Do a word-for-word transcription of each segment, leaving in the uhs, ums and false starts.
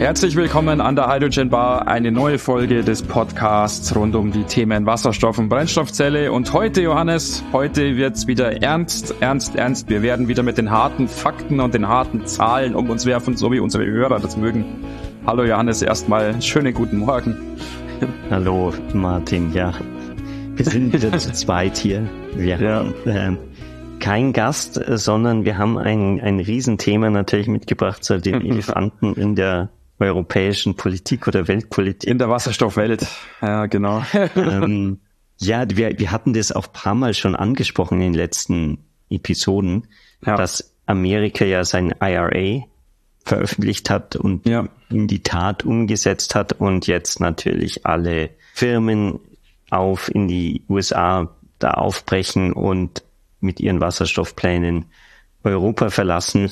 Herzlich willkommen an der Hydrogen Bar, eine neue Folge des Podcasts rund um die Themen Wasserstoff und Brennstoffzelle. Und heute, Johannes, heute wird's wieder ernst, ernst, ernst. Wir werden wieder mit den harten Fakten und den harten Zahlen um uns werfen, so wie unsere Hörer das mögen. Hallo Johannes, erstmal schönen guten Morgen. Hallo Martin, ja. Wir sind wieder zu zweit hier. Wir ja. haben äh, kein Gast, sondern wir haben ein, ein Riesenthema natürlich mitgebracht, so den Elefanten in der europäischen Politik oder Weltpolitik. In der Wasserstoffwelt, ja genau. ähm, ja, wir, wir hatten das auch ein paar Mal schon angesprochen in den letzten Episoden, ja. dass Amerika ja sein I R A veröffentlicht hat und ja. in die Tat umgesetzt hat und jetzt natürlich alle Firmen auf in die U S A da aufbrechen und mit ihren Wasserstoffplänen Europa verlassen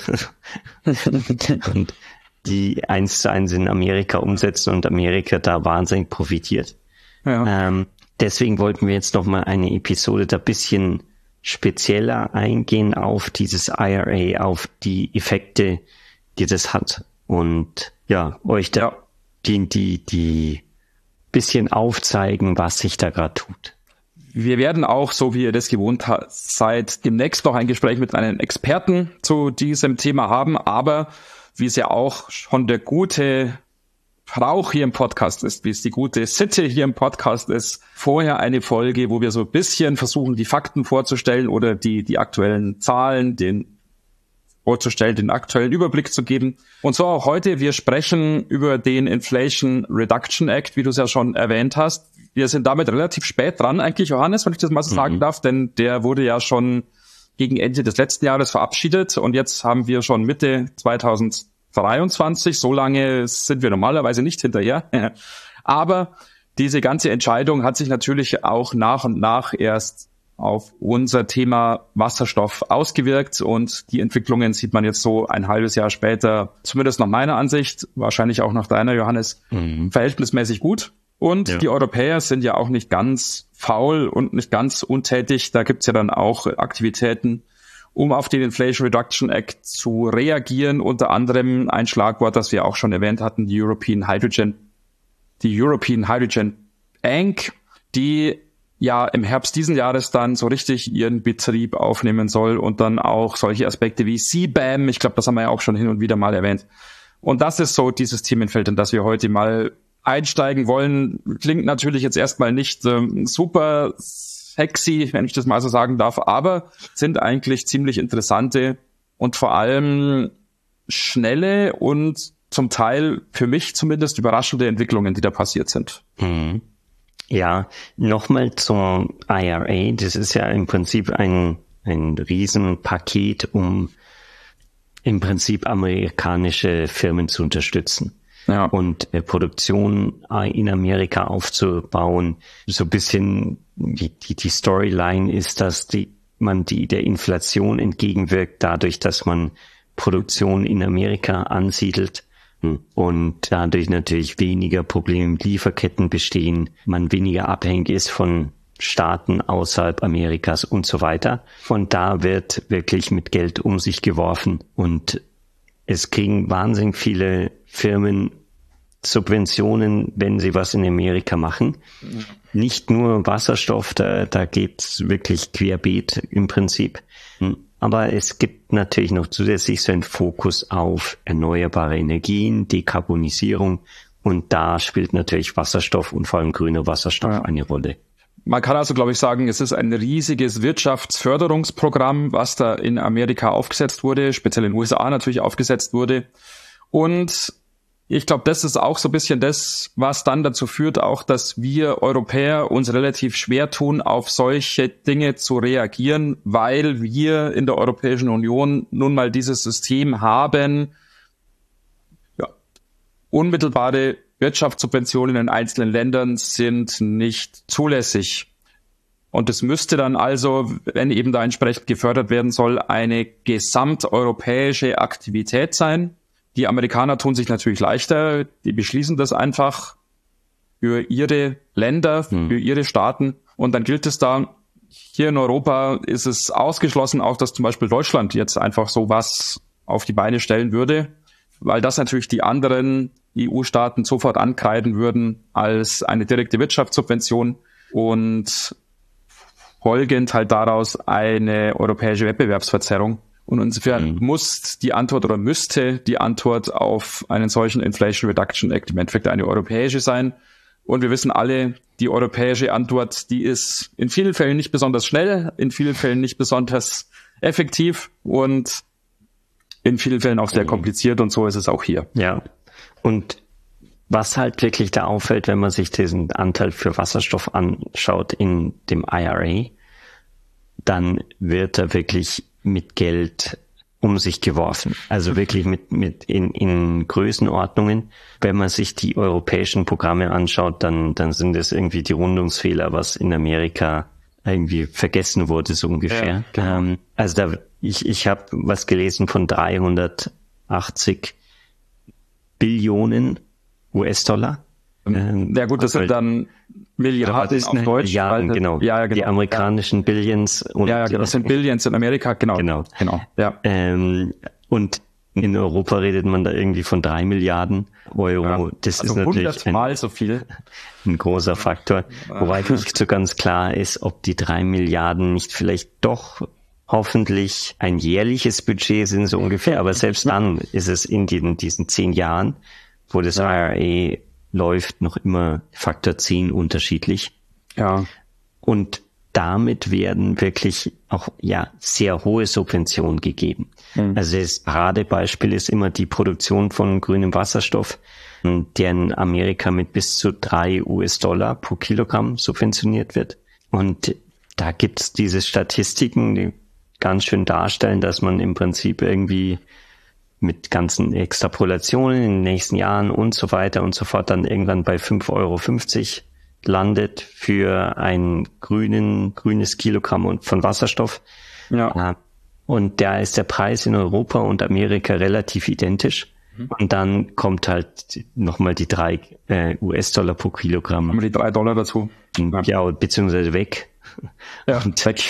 und die eins zu eins in Amerika umsetzen und Amerika da wahnsinnig profitiert. Ja. Ähm, deswegen wollten wir jetzt noch mal eine Episode da bisschen spezieller eingehen auf dieses I R A, auf die Effekte, die das hat und ja, euch da ja. die, die, die bisschen aufzeigen, was sich da gerade tut. Wir werden auch, so wie ihr das gewohnt seid, demnächst noch ein Gespräch mit einem Experten zu diesem Thema haben, aber wie es ja auch schon der gute Brauch hier im Podcast ist, wie es die gute Sitte hier im Podcast ist, vorher eine Folge, wo wir so ein bisschen versuchen, die Fakten vorzustellen oder die, die aktuellen Zahlen, den vorzustellen, den aktuellen Überblick zu geben. Und so auch heute, wir sprechen über den Inflation Reduction Act, wie du es ja schon erwähnt hast. Wir sind damit relativ spät dran eigentlich, Johannes, wenn ich das mal so mhm. sagen darf, denn der wurde ja schon gegen Ende des letzten Jahres verabschiedet und jetzt haben wir schon Mitte zwanzig dreiundzwanzig, so lange sind wir normalerweise nicht hinterher. Aber diese ganze Entscheidung hat sich natürlich auch nach und nach erst auf unser Thema Wasserstoff ausgewirkt und die Entwicklungen sieht man jetzt so ein halbes Jahr später, zumindest nach meiner Ansicht, wahrscheinlich auch nach deiner, Johannes, mhm. verhältnismäßig gut. Und ja. die Europäer sind ja auch nicht ganz faul und nicht ganz untätig. Da gibt's ja dann auch Aktivitäten, um auf den Inflation Reduction Act zu reagieren. Unter anderem ein Schlagwort, das wir auch schon erwähnt hatten, die European Hydrogen, die European Hydrogen Bank, die ja im Herbst diesen Jahres dann so richtig ihren Betrieb aufnehmen soll und dann auch solche Aspekte wie C B A M, ich glaube, das haben wir ja auch schon hin und wieder mal erwähnt. Und das ist so dieses Themenfeld, in das wir heute mal einsteigen wollen. Klingt natürlich jetzt erstmal nicht ähm, super sexy, wenn ich das mal so sagen darf, aber sind eigentlich ziemlich interessante und vor allem schnelle und zum Teil für mich zumindest überraschende Entwicklungen, die da passiert sind. Mhm. Ja, nochmal zum I R A. Das ist ja im Prinzip ein, ein Riesenpaket, um im Prinzip amerikanische Firmen zu unterstützen. Ja. Und äh, Produktion in Amerika aufzubauen. So ein bisschen die, die, die Storyline ist, dass die, man die der Inflation entgegenwirkt, dadurch, dass man Produktion in Amerika ansiedelt hm. und dadurch natürlich weniger Probleme mit Lieferketten bestehen, man weniger abhängig ist von Staaten außerhalb Amerikas und so weiter. Von da wird wirklich mit Geld um sich geworfen und es kriegen wahnsinnig viele Firmen Subventionen, wenn sie was in Amerika machen. Mhm. Nicht nur Wasserstoff, da, da geht's wirklich querbeet im Prinzip. Aber es gibt natürlich noch zusätzlich so einen Fokus auf erneuerbare Energien, Dekarbonisierung und da spielt natürlich Wasserstoff und vor allem grüner Wasserstoff ja. eine Rolle. Man kann also, glaube ich, sagen, es ist ein riesiges Wirtschaftsförderungsprogramm, was da in Amerika aufgesetzt wurde, speziell in den U S A natürlich aufgesetzt wurde. Und ich glaube, das ist auch so ein bisschen das, was dann dazu führt, auch, dass wir Europäer uns relativ schwer tun, auf solche Dinge zu reagieren, weil wir in der Europäischen Union nun mal dieses System haben, ja, unmittelbare Wirtschaftssubventionen in einzelnen Ländern sind nicht zulässig. Und es müsste dann also, wenn eben da entsprechend gefördert werden soll, eine gesamteuropäische Aktivität sein. Die Amerikaner tun sich natürlich leichter, die beschließen das einfach für ihre Länder, für hm. ihre Staaten. Und dann gilt es da, hier in Europa ist es ausgeschlossen, auch dass zum Beispiel Deutschland jetzt einfach sowas auf die Beine stellen würde, weil das natürlich die anderen E U-Staaten sofort ankreiden würden als eine direkte Wirtschaftssubvention und folgend halt daraus eine europäische Wettbewerbsverzerrung. Und insofern mhm. muss die Antwort oder müsste die Antwort auf einen solchen Inflation Reduction Act im Endeffekt eine europäische sein. Und wir wissen alle, die europäische Antwort, die ist in vielen Fällen nicht besonders schnell, in vielen Fällen nicht besonders effektiv und in vielen Fällen auch sehr kompliziert, und so ist es auch hier. Ja, und was halt wirklich da auffällt, wenn man sich diesen Anteil für Wasserstoff anschaut in dem I R A, dann wird er wirklich mit Geld um sich geworfen. Also wirklich mit, mit in, in Größenordnungen. Wenn man sich die europäischen Programme anschaut, dann, dann sind es irgendwie die Rundungsfehler, was in Amerika irgendwie vergessen wurde, so ungefähr. Ja, genau. ähm, also da, ich, ich habe was gelesen von dreihundertachtzig Billionen U S-Dollar. Ähm, ja gut, das sind dann Milliarden auf Deutsch. Milliarden, weil, genau. Ja, ja, genau. Die amerikanischen ja. Billions. Und ja, ja, genau. Das sind Billions in Amerika, genau. Genau. genau. Ja. Ähm, und in Europa redet man da irgendwie von drei Milliarden Euro. Ja. Das also ist natürlich ein, so viel. ein großer Faktor. Ja. Wobei nicht so ganz klar ist, ob die drei Milliarden nicht vielleicht doch hoffentlich ein jährliches Budget sind, so ungefähr. Aber selbst dann ist es in diesen, diesen zehn Jahren, wo das ja. I R A läuft, noch immer Faktor zehn unterschiedlich. Ja. Und damit werden wirklich auch, ja, sehr hohe Subventionen gegeben. Mhm. Also das Paradebeispiel ist immer die Produktion von grünem Wasserstoff, der in Amerika mit bis zu drei U S-Dollar pro Kilogramm subventioniert wird. Und da gibt's diese Statistiken, die ganz schön darstellen, dass man im Prinzip irgendwie mit ganzen Extrapolationen in den nächsten Jahren und so weiter und so fort dann irgendwann bei fünf Euro fünfzig landet für ein grünen, grünes Kilogramm von Wasserstoff. Ja. Und da ist der Preis in Europa und Amerika relativ identisch. Mhm. Und dann kommt halt nochmal die drei äh, U S-Dollar pro Kilogramm. Haben wir die drei Dollar dazu? Ja, beziehungsweise weg. Ja, und weg.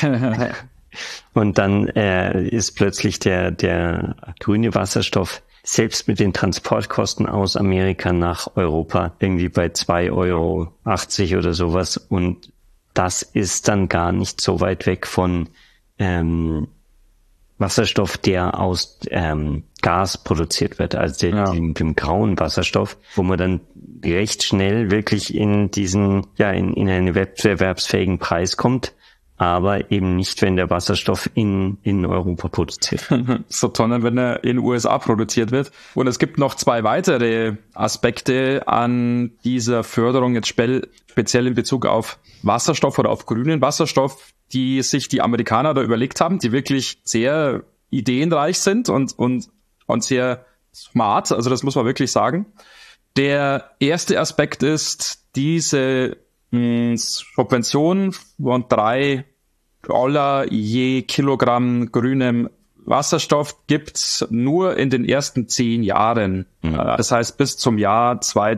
Und dann äh, ist plötzlich der der grüne Wasserstoff selbst mit den Transportkosten aus Amerika nach Europa irgendwie bei zwei Euro achtzig oder sowas. Und das ist dann gar nicht so weit weg von ähm, Wasserstoff, der aus ähm, Gas produziert wird, also der, ja. dem, dem grauen Wasserstoff, wo man dann recht schnell wirklich in diesen, ja, in, in einen wettbewerbsfähigen Preis kommt. Aber eben nicht, wenn der Wasserstoff in, in Europa produziert wird. So sondern wenn er in den U S A produziert wird. Und es gibt noch zwei weitere Aspekte an dieser Förderung, jetzt spe- speziell in Bezug auf Wasserstoff oder auf grünen Wasserstoff, die sich die Amerikaner da überlegt haben, die wirklich sehr ideenreich sind und, und, und sehr smart. Also das muss man wirklich sagen. Der erste Aspekt ist, diese mh, Subvention von drei Dollar je Kilogramm grünem Wasserstoff gibt's nur in den ersten zehn Jahren. Mhm. Das heißt bis zum Jahr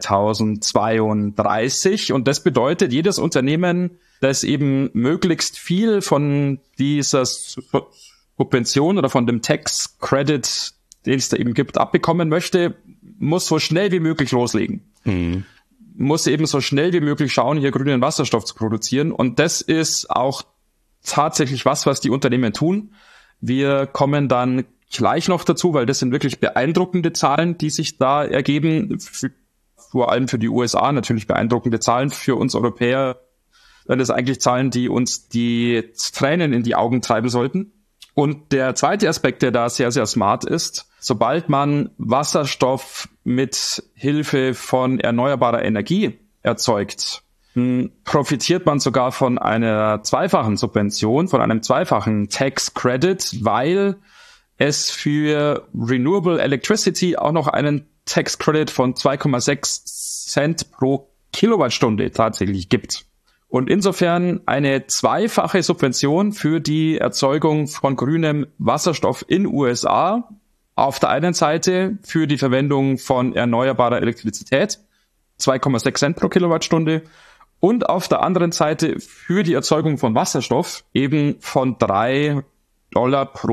zweitausendzweiunddreißig. Und das bedeutet, jedes Unternehmen, das eben möglichst viel von dieser Subvention oder von dem Tax Credit, den es da eben gibt, abbekommen möchte, muss so schnell wie möglich loslegen. Mhm. Muss eben so schnell wie möglich schauen, hier grünen Wasserstoff zu produzieren. Und das ist auch tatsächlich was, was die Unternehmen tun. Wir kommen dann gleich noch dazu, weil das sind wirklich beeindruckende Zahlen, die sich da ergeben. Für, vor allem für die U S A natürlich beeindruckende Zahlen. Für uns Europäer sind das eigentlich Zahlen, die uns die Tränen in die Augen treiben sollten. Und der zweite Aspekt, der da sehr, sehr smart ist, sobald man Wasserstoff mit Hilfe von erneuerbarer Energie erzeugt, profitiert man sogar von einer zweifachen Subvention, von einem zweifachen Tax Credit, weil es für Renewable Electricity auch noch einen Tax Credit von zwei Komma sechs Cent pro Kilowattstunde tatsächlich gibt. Und insofern eine zweifache Subvention für die Erzeugung von grünem Wasserstoff in U S A. Auf der einen Seite für die Verwendung von erneuerbarer Elektrizität, zwei Komma sechs Cent pro Kilowattstunde. Und auf der anderen Seite für die Erzeugung von Wasserstoff eben von drei Dollar pro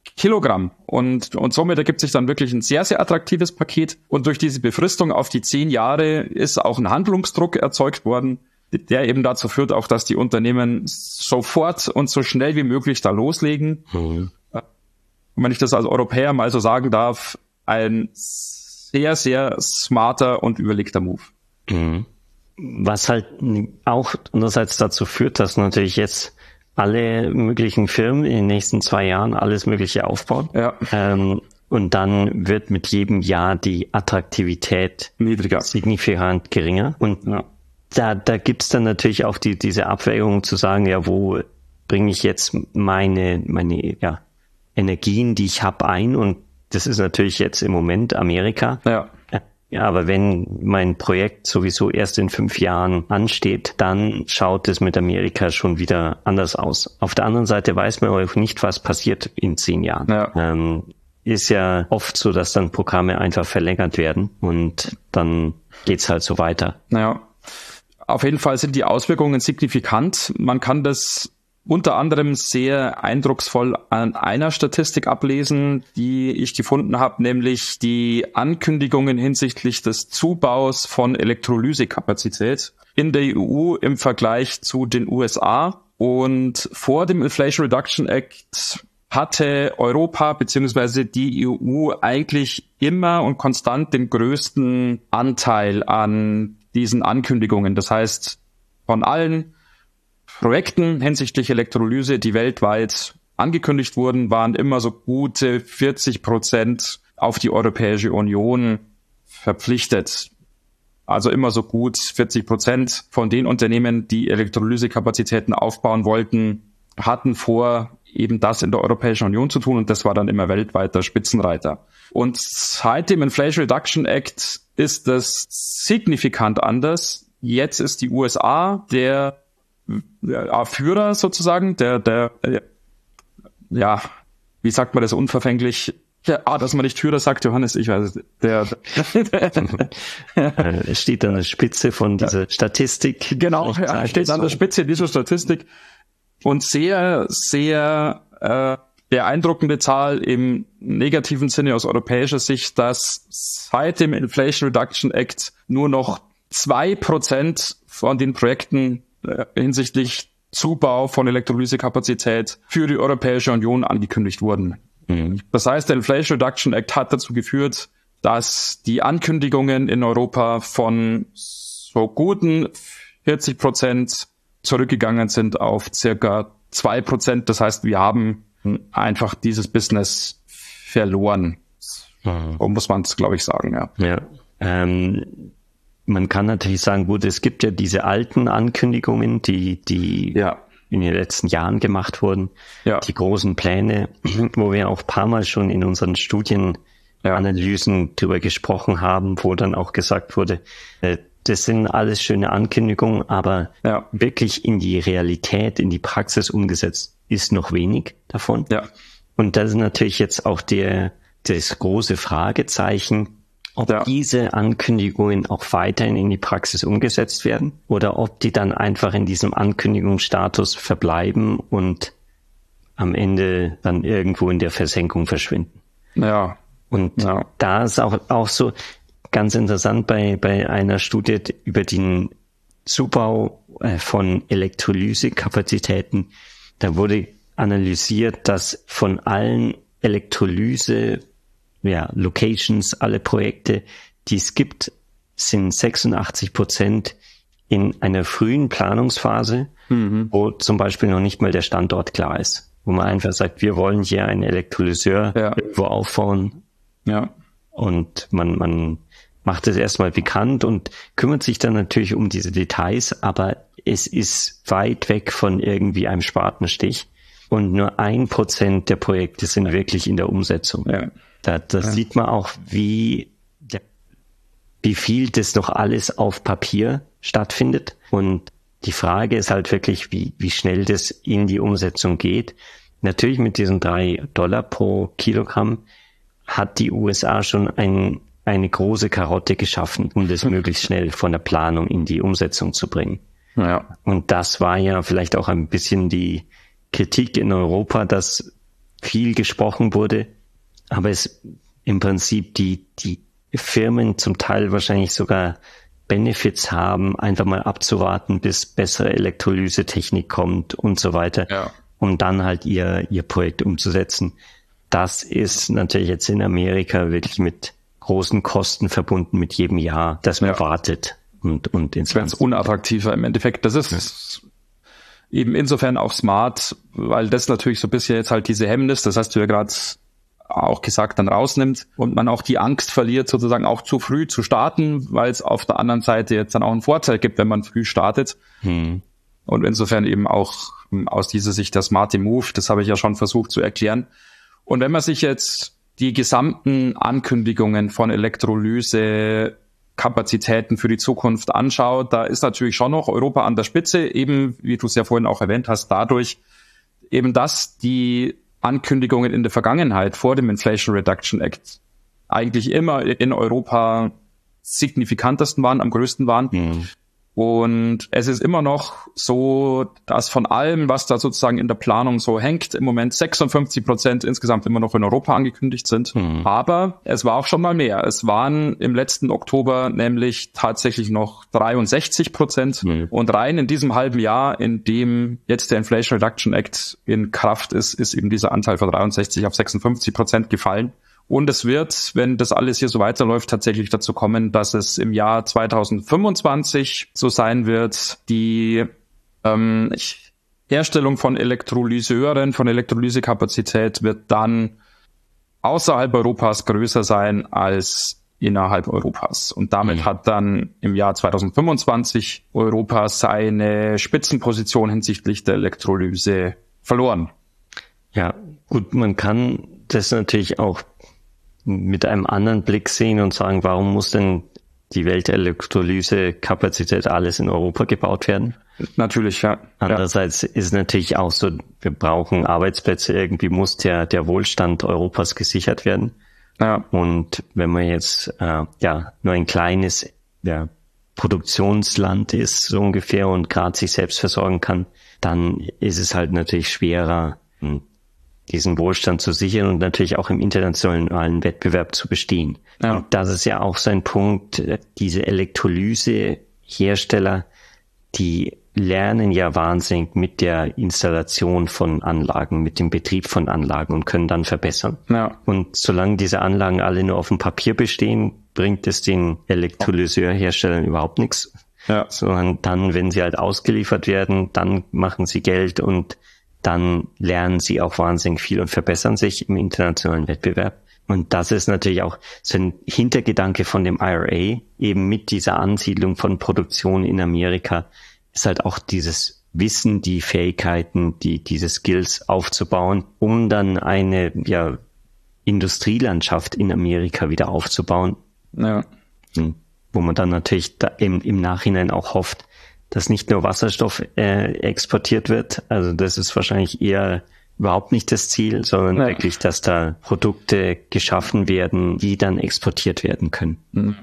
Kilogramm. Und, und somit ergibt sich dann wirklich ein sehr, sehr attraktives Paket. Und durch diese Befristung auf die zehn Jahre ist auch ein Handlungsdruck erzeugt worden, der eben dazu führt auch, dass die Unternehmen sofort und so schnell wie möglich da loslegen. Mhm. Und wenn ich das als Europäer mal so sagen darf, ein sehr, sehr smarter und überlegter Move. Mhm. Was halt auch andererseits dazu führt, dass natürlich jetzt alle möglichen Firmen in den nächsten zwei Jahren alles Mögliche aufbauen. Ja. Ähm, und dann wird mit jedem Jahr die Attraktivität niedriger, signifikant geringer. Und ja. da, da gibt's dann natürlich auch die, diese Abwägung zu sagen, ja, wo bringe ich jetzt meine, meine, ja, Energien, die ich habe, ein? Und das ist natürlich jetzt im Moment Amerika. Ja. Ja, aber wenn mein Projekt sowieso erst in fünf Jahren ansteht, dann schaut es mit Amerika schon wieder anders aus. Auf der anderen Seite weiß man auch nicht, was passiert in zehn Jahren. Ja. Ähm, ist ja oft so, dass dann Programme einfach verlängert werden und dann geht's halt so weiter. Ja, auf jeden Fall sind die Auswirkungen signifikant. Man kann das unter anderem sehr eindrucksvoll an einer Statistik ablesen, die ich gefunden habe, nämlich die Ankündigungen hinsichtlich des Zubaus von Elektrolysekapazität in der E U im Vergleich zu den U S A. Und vor dem Inflation Reduction Act hatte Europa bzw. die E U eigentlich immer und konstant den größten Anteil an diesen Ankündigungen. Das heißt, von allen Projekten hinsichtlich Elektrolyse, die weltweit angekündigt wurden, waren immer so gute vierzig Prozent auf die Europäische Union verpflichtet. Also immer so gut vierzig Prozent von den Unternehmen, die Elektrolysekapazitäten aufbauen wollten, hatten vor, eben das in der Europäischen Union zu tun, und das war dann immer weltweit der Spitzenreiter. Und seit dem Inflation Reduction Act ist das signifikant anders. Jetzt ist die U S A der Ja, Führer sozusagen, der, der, ja, wie sagt man das unverfänglich? Ja, ah, dass man nicht Führer sagt, Johannes, ich weiß es. Der, der es steht an der Spitze von dieser ja. Statistik. Genau, er steht an der Spitze dieser Statistik. Und sehr, sehr äh, beeindruckende Zahl im negativen Sinne aus europäischer Sicht, dass seit dem Inflation Reduction Act nur noch zwei Prozent von den Projekten hinsichtlich Zubau von Elektrolysekapazität für die Europäische Union angekündigt wurden. Mhm. Das heißt, der Inflation Reduction Act hat dazu geführt, dass die Ankündigungen in Europa von so guten vierzig Prozent zurückgegangen sind auf circa zwei Prozent. Das heißt, wir haben einfach dieses Business verloren. Mhm. So muss man es, glaube ich, sagen. Ja. Ja. Ähm Man kann natürlich sagen, gut, es gibt ja diese alten Ankündigungen, die, die ja. in den letzten Jahren gemacht wurden, ja. die großen Pläne, wo wir auch ein paar Mal schon in unseren Studienanalysen ja. drüber gesprochen haben, wo dann auch gesagt wurde, äh, das sind alles schöne Ankündigungen, aber ja. wirklich in die Realität, in die Praxis umgesetzt ist noch wenig davon. Ja. Und das ist natürlich jetzt auch der, das große Fragezeichen, ob ja. diese Ankündigungen auch weiterhin in die Praxis umgesetzt werden oder ob die dann einfach in diesem Ankündigungsstatus verbleiben und am Ende dann irgendwo in der Versenkung verschwinden. Ja. Und ja. da ist auch, auch so ganz interessant bei, bei einer Studie über den Zubau von Elektrolysekapazitäten. Da wurde analysiert, dass von allen Elektrolyse ja, Locations, alle Projekte, die es gibt, sind sechsundachtzig Prozent in einer frühen Planungsphase, mhm. wo zum Beispiel noch nicht mal der Standort klar ist. Wo man einfach sagt, wir wollen hier einen Elektrolyseur ja. irgendwo aufbauen. Ja. Und man, man macht es erstmal bekannt und kümmert sich dann natürlich um diese Details, aber es ist weit weg von irgendwie einem Spatenstich. Und nur ein Prozent der Projekte sind wirklich in der Umsetzung. Ja. Da, das ja. sieht man auch, wie, wie viel das noch alles auf Papier stattfindet. Und die Frage ist halt wirklich, wie, wie schnell das in die Umsetzung geht. Natürlich mit diesen drei Dollar pro Kilogramm hat die U S A schon ein, eine große Karotte geschaffen, um das möglichst schnell von der Planung in die Umsetzung zu bringen. Ja. Und das war ja vielleicht auch ein bisschen die Kritik in Europa, dass viel gesprochen wurde, aber es im Prinzip die, die Firmen zum Teil wahrscheinlich sogar Benefits haben, einfach mal abzuwarten, bis bessere Elektrolysetechnik kommt und so weiter, ja. um dann halt ihr, ihr Projekt umzusetzen. Das ist natürlich jetzt in Amerika wirklich mit großen Kosten verbunden mit jedem Jahr, das man ja. wartet. Und, und ins ganz unattraktiver im Endeffekt. Das ist ja. eben insofern auch smart, weil das natürlich so ein bisschen jetzt halt diese Hemmnis, das hast du ja gerade auch gesagt, dann rausnimmt und man auch die Angst verliert, sozusagen auch zu früh zu starten, weil es auf der anderen Seite jetzt dann auch einen Vorteil gibt, wenn man früh startet. Hm. Und insofern eben auch aus dieser Sicht der smarte Move, das habe ich ja schon versucht zu erklären. Und wenn man sich jetzt die gesamten Ankündigungen von Elektrolyse-Kapazitäten für die Zukunft anschaut, da ist natürlich schon noch Europa an der Spitze, eben, wie du es ja vorhin auch erwähnt hast, dadurch eben, dass die Ankündigungen in der Vergangenheit vor dem Inflation Reduction Act eigentlich immer in Europa signifikantesten waren, am größten waren. Mhm. Und es ist immer noch so, dass von allem, was da sozusagen in der Planung so hängt, im Moment sechsundfünfzig Prozent insgesamt immer noch in Europa angekündigt sind. Mhm. Aber es war auch schon mal mehr. Es waren im letzten Oktober nämlich tatsächlich noch dreiundsechzig Prozent. Mhm. Und rein in diesem halben Jahr, in dem jetzt der Inflation Reduction Act in Kraft ist, ist eben dieser Anteil von dreiundsechzig auf sechsundfünfzig Prozent gefallen. Und es wird, wenn das alles hier so weiterläuft, tatsächlich dazu kommen, dass es im Jahr zweitausendfünfundzwanzig so sein wird, die ähm, Herstellung von Elektrolyseuren, von Elektrolysekapazität wird dann außerhalb Europas größer sein als innerhalb Europas. Und damit mhm. hat dann im Jahr zweitausendfünfundzwanzig Europa seine Spitzenposition hinsichtlich der Elektrolyse verloren. Ja, gut, man kann das natürlich auch mit einem anderen Blick sehen und sagen, warum muss denn die Weltelektrolyse-Kapazität alles in Europa gebaut werden? Natürlich, ja. Andererseits ja. ist es natürlich auch so, wir brauchen Arbeitsplätze, irgendwie muss der, der Wohlstand Europas gesichert werden. Ja. Und wenn man jetzt äh, ja nur ein kleines ja, Produktionsland ist, so ungefähr, und gerade sich selbst versorgen kann, dann ist es halt natürlich schwerer, diesen Wohlstand zu sichern und natürlich auch im internationalen Wettbewerb zu bestehen. Ja. Und das ist ja auch so ein Punkt, diese Elektrolysehersteller, die lernen ja wahnsinnig mit der Installation von Anlagen, mit dem Betrieb von Anlagen und können dann verbessern. Ja. Und solange diese Anlagen alle nur auf dem Papier bestehen, bringt es den Elektrolyseurherstellern überhaupt nichts. Ja. Sondern dann, wenn sie halt ausgeliefert werden, dann machen sie Geld und dann lernen sie auch wahnsinnig viel und verbessern sich im internationalen Wettbewerb. Und das ist natürlich auch so ein Hintergedanke von dem I R A, eben mit dieser Ansiedlung von Produktion in Amerika, ist halt auch dieses Wissen, die Fähigkeiten, die diese Skills aufzubauen, um dann eine ja Industrielandschaft in Amerika wieder aufzubauen. Ja. Wo man dann natürlich da im, im Nachhinein auch hofft, dass nicht nur Wasserstoff äh, exportiert wird. Also das ist wahrscheinlich eher überhaupt nicht das Ziel, sondern ja. wirklich, dass da Produkte geschaffen werden, die dann exportiert werden können.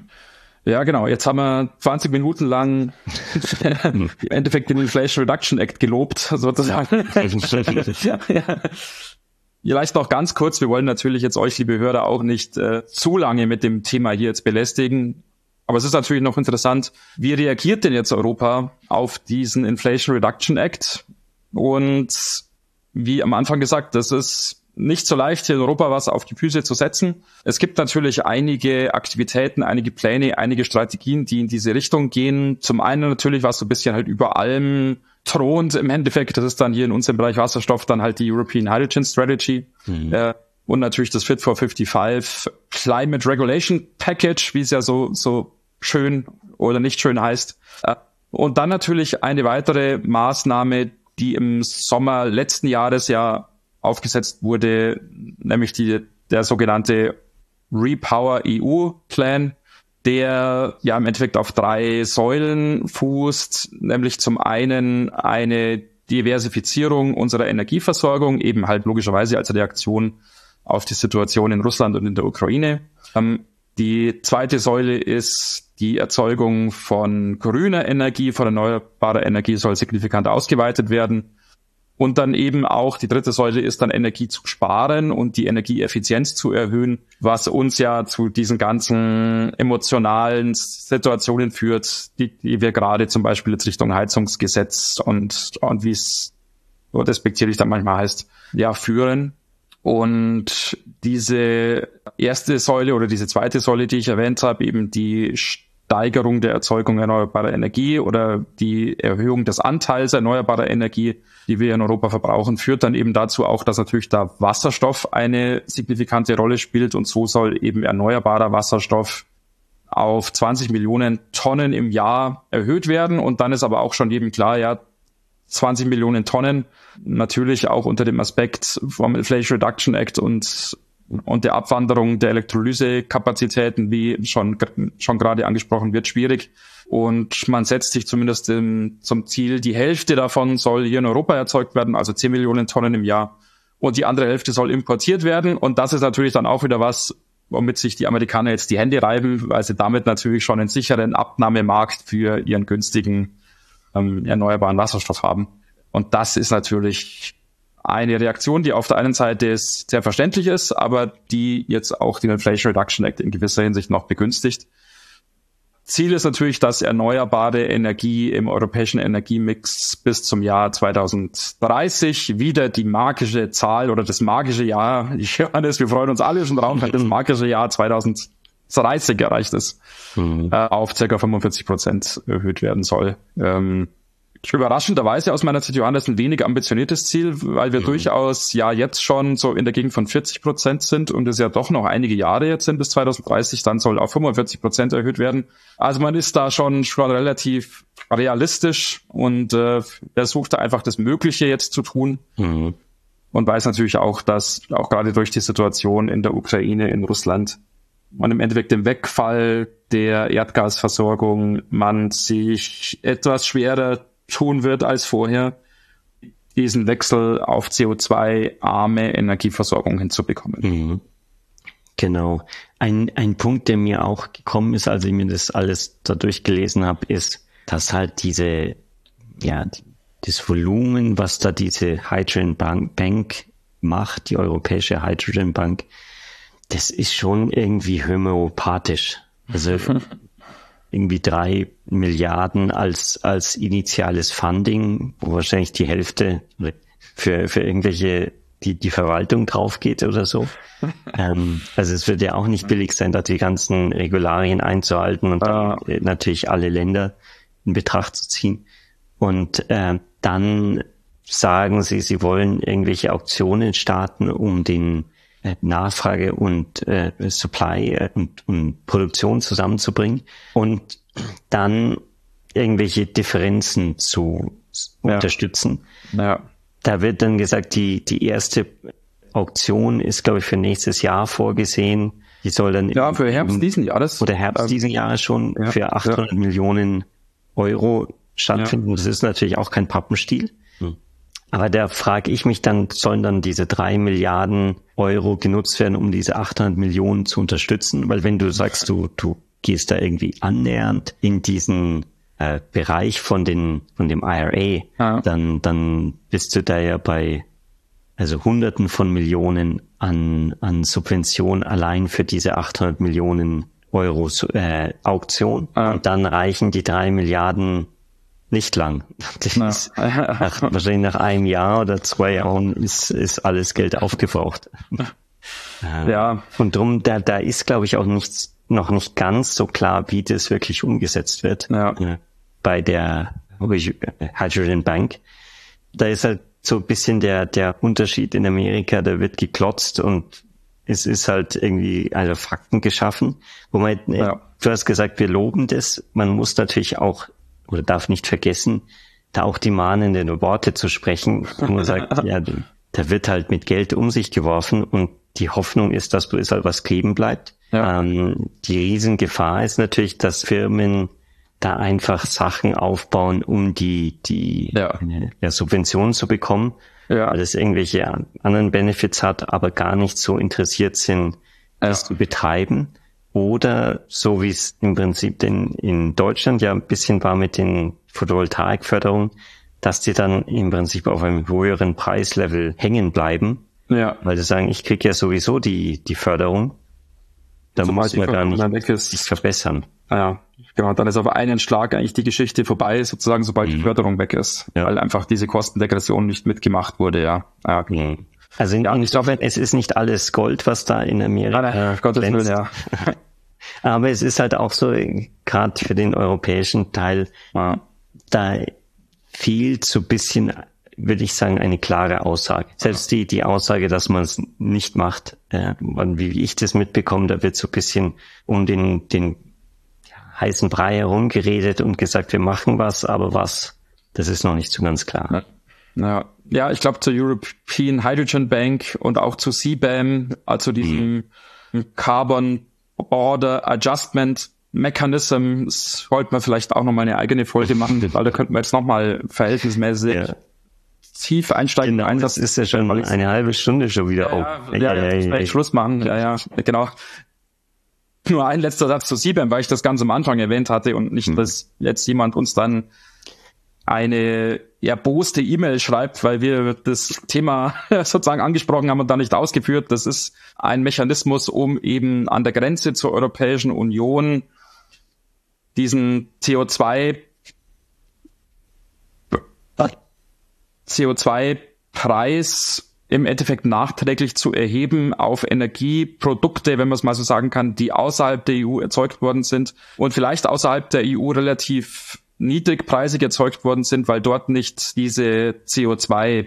Ja, genau. Jetzt haben wir zwanzig Minuten lang im Endeffekt den Inflation Reduction Act gelobt, sozusagen. ja, ja. Vielleicht noch ganz kurz, wir wollen natürlich jetzt euch, liebe Hörer, auch nicht äh, zu lange mit dem Thema hier jetzt belästigen. Aber es ist natürlich noch interessant, wie reagiert denn jetzt Europa auf diesen Inflation Reduction Act? Und wie am Anfang gesagt, das ist nicht so leicht, hier in Europa was auf die Füße zu setzen. Es gibt natürlich einige Aktivitäten, einige Pläne, einige Strategien, die in diese Richtung gehen. Zum einen natürlich, was so ein bisschen halt über allem thront im Endeffekt, das ist dann hier in unserem Bereich Wasserstoff dann halt die European Hydrogen Strategy. Mhm. Äh, und natürlich das Fit for fünfundfünfzig Climate Regulation Package, wie es ja so so schön oder nicht schön heißt. Und dann natürlich eine weitere Maßnahme, die im Sommer letzten Jahres ja aufgesetzt wurde, nämlich die der sogenannte Repower E U Plan, der ja im Endeffekt auf drei Säulen fußt, nämlich zum einen eine Diversifizierung unserer Energieversorgung, eben halt logischerweise als Reaktion auf die Situation in Russland und in der Ukraine. Ähm, die zweite Säule ist die Erzeugung von grüner Energie, von erneuerbarer Energie soll signifikant ausgeweitet werden. Und dann eben auch die dritte Säule ist dann Energie zu sparen und die Energieeffizienz zu erhöhen, was uns ja zu diesen ganzen emotionalen Situationen führt, die, die wir gerade zum Beispiel jetzt Richtung Heizungsgesetz und, und wie es so despektierlich dann manchmal heißt, ja, führen. Und diese erste Säule oder diese zweite Säule, die ich erwähnt habe, eben die Steigerung der Erzeugung erneuerbarer Energie oder die Erhöhung des Anteils erneuerbarer Energie, die wir in Europa verbrauchen, führt dann eben dazu auch, dass natürlich da Wasserstoff eine signifikante Rolle spielt und so soll eben erneuerbarer Wasserstoff auf zwanzig Millionen Tonnen im Jahr erhöht werden und dann ist aber auch schon jedem klar, ja, zwanzig Millionen Tonnen, natürlich auch unter dem Aspekt vom Inflation Reduction Act und und der Abwanderung der Elektrolysekapazitäten, wie schon schon gerade angesprochen wird, schwierig. Und man setzt sich zumindest im, zum Ziel, die Hälfte davon soll hier in Europa erzeugt werden, also zehn Millionen Tonnen im Jahr. Und die andere Hälfte soll importiert werden. Und das ist natürlich dann auch wieder was, womit sich die Amerikaner jetzt die Hände reiben, weil sie damit natürlich schon einen sicheren Abnahmemarkt für ihren günstigen ähm, erneuerbaren Wasserstoff haben. Und das ist natürlich eine Reaktion, die auf der einen Seite sehr verständlich ist, aber die jetzt auch den Inflation Reduction Act in gewisser Hinsicht noch begünstigt. Ziel ist natürlich, dass erneuerbare Energie im europäischen Energiemix bis zum Jahr zweitausenddreißig wieder die magische Zahl oder das magische Jahr, Johannes, wir freuen uns alle schon drauf, weil das magische Jahr zweitausenddreißig erreicht ist, mhm. äh, auf ca. fünfundvierzig Prozent erhöht werden soll. Ähm, Überraschenderweise aus meiner Sicht, Johannes, ein wenig ambitioniertes Ziel, weil wir mhm. durchaus ja jetzt schon so in der Gegend von vierzig Prozent sind und es ja doch noch einige Jahre jetzt sind bis zweitausenddreißig, dann soll auf fünfundvierzig Prozent erhöht werden. Also man ist da schon schon relativ realistisch und äh, versucht da einfach das Mögliche jetzt zu tun mhm. und weiß natürlich auch, dass auch gerade durch die Situation in der Ukraine, in Russland und im Endeffekt dem Wegfall der Erdgasversorgung man sich etwas schwerer tun wird als vorher, diesen Wechsel auf C O zwei arme Energieversorgung hinzubekommen. Mhm. Genau. Ein, ein Punkt, der mir auch gekommen ist, als ich mir das alles da durchgelesen habe, ist, dass halt diese, ja, das Volumen, was da diese Hydrogen Bank, Bank macht, die Europäische Hydrogen Bank, das ist schon irgendwie homöopathisch. Also irgendwie drei Milliarden als als initiales Funding, wo wahrscheinlich die Hälfte für für irgendwelche die die Verwaltung drauf geht oder so. ähm, also es wird ja auch nicht billig sein, da die ganzen Regularien einzuhalten und ja. dann natürlich alle Länder in Betracht zu ziehen. Und äh, dann sagen sie, sie wollen irgendwelche Auktionen starten, um den Nachfrage und äh, Supply äh, und, und Produktion zusammenzubringen und dann irgendwelche Differenzen zu ja. unterstützen. Ja. Da wird dann gesagt, die die erste Auktion ist, glaube ich, für nächstes Jahr vorgesehen. Die soll dann ja für Herbst im, diesen Jahres oder Herbst ähm, diesen Jahres schon ja, für achthundert ja. Millionen Euro stattfinden. Ja. Das ist natürlich auch kein Pappenstiel. Hm. Aber da frage ich mich dann, sollen dann diese drei Milliarden Euro genutzt werden, um diese achthundert Millionen zu unterstützen? Weil wenn du sagst, du du gehst da irgendwie annähernd in diesen äh, Bereich von den von dem I R A, ja. dann dann bist du da ja bei also Hunderten von Millionen an an Subvention allein für diese achthundert Millionen Euro äh, Auktion. Ja. Und dann reichen die drei Milliarden nicht lang. Das no. ist nach, wahrscheinlich nach einem Jahr oder zwei Jahren ist, ist alles Geld aufgebraucht. Ja. Und drum, da, da ist, glaube ich, auch nichts, noch nicht ganz so klar, wie das wirklich umgesetzt wird. Ja. Bei der Hydrogen Bank. Da ist halt so ein bisschen der, der Unterschied in Amerika, da wird geklotzt und es ist halt irgendwie, also Fakten geschaffen. Wo man, ja. du hast gesagt, wir loben das. Man muss natürlich auch oder darf nicht vergessen, da auch die mahnenden Worte zu sprechen, wo man sagt, ja, da wird halt mit Geld um sich geworfen und die Hoffnung ist, dass es halt was kleben bleibt. Ja. Ähm, die Riesengefahr ist natürlich, dass Firmen da einfach Sachen aufbauen, um die die ja. Ja, Subventionen zu bekommen, ja. weil es irgendwelche anderen Benefits hat, aber gar nicht so interessiert sind, das ja. zu betreiben. Oder so wie es im Prinzip denn in Deutschland ja ein bisschen war mit den Photovoltaikförderungen, dass die dann im Prinzip auf einem höheren Preislevel hängen bleiben. Ja. Weil sie sagen, ich kriege ja sowieso die, die Förderung. Da Sobald muss man die gar nicht Förderung weg ist. sich verbessern. Ja, genau. Dann ist auf einen Schlag eigentlich die Geschichte vorbei, sozusagen, sobald Mhm. die Förderung weg ist. Ja. Weil einfach diese Kostendegression nicht mitgemacht wurde, ja. Ja, Mhm. Also in, ich glaube, es ist nicht alles Gold, was da in Amerika nein, nein, Gottes Willen, ja. Aber es ist halt auch so, gerade für den europäischen Teil, ja. da fehlt so ein bisschen, würde ich sagen, eine klare Aussage. Selbst die die Aussage, dass man es nicht macht, äh, wie ich das mitbekomme, da wird so ein bisschen um den den ja, heißen Brei herumgeredet und gesagt, wir machen was, aber was, das ist noch nicht so ganz klar. Ja. Ja, ja, ich glaube zur European Hydrogen Bank und auch zu C B A M, also diesem mhm. Carbon Border Adjustment Mechanism, das wollte man vielleicht auch nochmal eine eigene Folge machen, weil da könnten wir jetzt nochmal verhältnismäßig ja. tief einsteigen. Genau, das ist ja schon eine halbe Stunde schon wieder ja, auf. Ja, ja, ja, ja, ja. Schluss machen, ja, ja, genau. Nur ein letzter Satz zu C B A M, weil ich das ganz am Anfang erwähnt hatte und nicht, mhm. dass jetzt jemand uns dann eine erboste E-Mail schreibt, weil wir das Thema sozusagen angesprochen haben und dann nicht ausgeführt. Das ist ein Mechanismus, um eben an der Grenze zur Europäischen Union diesen C O zwei C O zwei Preis im Endeffekt nachträglich zu erheben auf Energieprodukte, wenn man es mal so sagen kann, die außerhalb der E U erzeugt worden sind und vielleicht außerhalb der E U relativ niedrigpreisig erzeugt worden sind, weil dort nicht diese C O zwei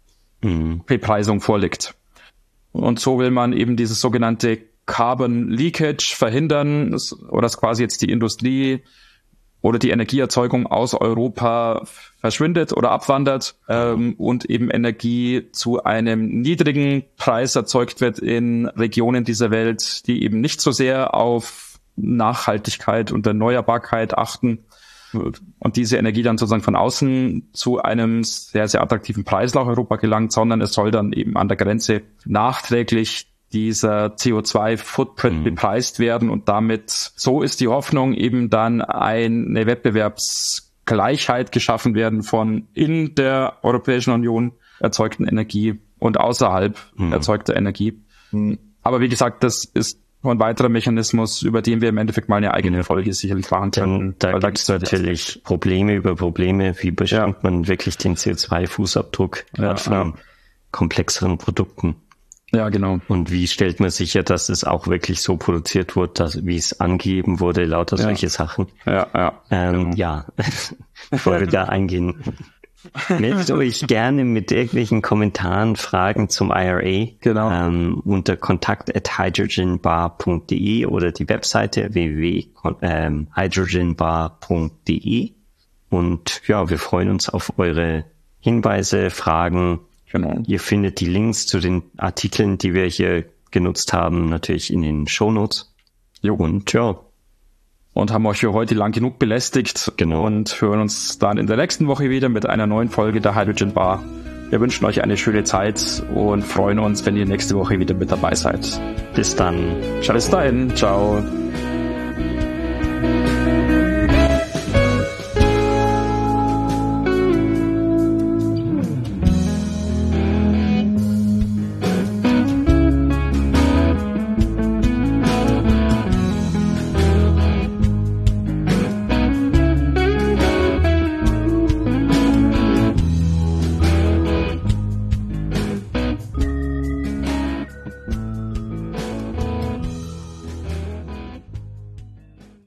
Bepreisung vorliegt. Und so will man eben dieses sogenannte Carbon Leakage verhindern, oder dass quasi jetzt die Industrie oder die Energieerzeugung aus Europa verschwindet oder abwandert ähm, und eben Energie zu einem niedrigen Preis erzeugt wird in Regionen dieser Welt, die eben nicht so sehr auf Nachhaltigkeit und Erneuerbarkeit achten und diese Energie dann sozusagen von außen zu einem sehr, sehr attraktiven Preis nach Europa gelangt, sondern es soll dann eben an der Grenze nachträglich dieser C O zwei Footprint mhm. bepreist werden und damit, so ist die Hoffnung, eben dann eine Wettbewerbsgleichheit geschaffen werden von in der Europäischen Union erzeugten Energie und außerhalb mhm. erzeugter Energie. Aber wie gesagt, das ist ein weiterer Mechanismus, über den wir im Endeffekt mal eine eigene Folge sicherlich machen können. Da, da gibt es natürlich Probleme über Probleme. Wie beschränkt ja. man wirklich den C O zwei Fußabdruck ja, von ja. komplexeren Produkten? Ja, genau. Und wie stellt man sicher, dass es auch wirklich so produziert wird, dass, wie es angegeben wurde, lauter ja. solche Sachen? Ja, ja. Ähm, ja, bevor wir da eingehen. Meldet euch gerne mit irgendwelchen Kommentaren, Fragen zum I R A genau. ähm, unter kontakt at hydrogenbar punkt de oder die Webseite w w w punkt hydrogenbar punkt de. Und ja, wir freuen uns auf eure Hinweise, Fragen. Genau. Ihr findet die Links zu den Artikeln, die wir hier genutzt haben, natürlich in den Shownotes. Jo. Und ja. Und haben euch für heute lang genug belästigt. Genau. Und hören uns dann in der nächsten Woche wieder mit einer neuen Folge der Hydrogen Bar. Wir wünschen euch eine schöne Zeit und freuen uns, wenn ihr nächste Woche wieder mit dabei seid. Bis dann. Ciao. Bis dahin. Ciao.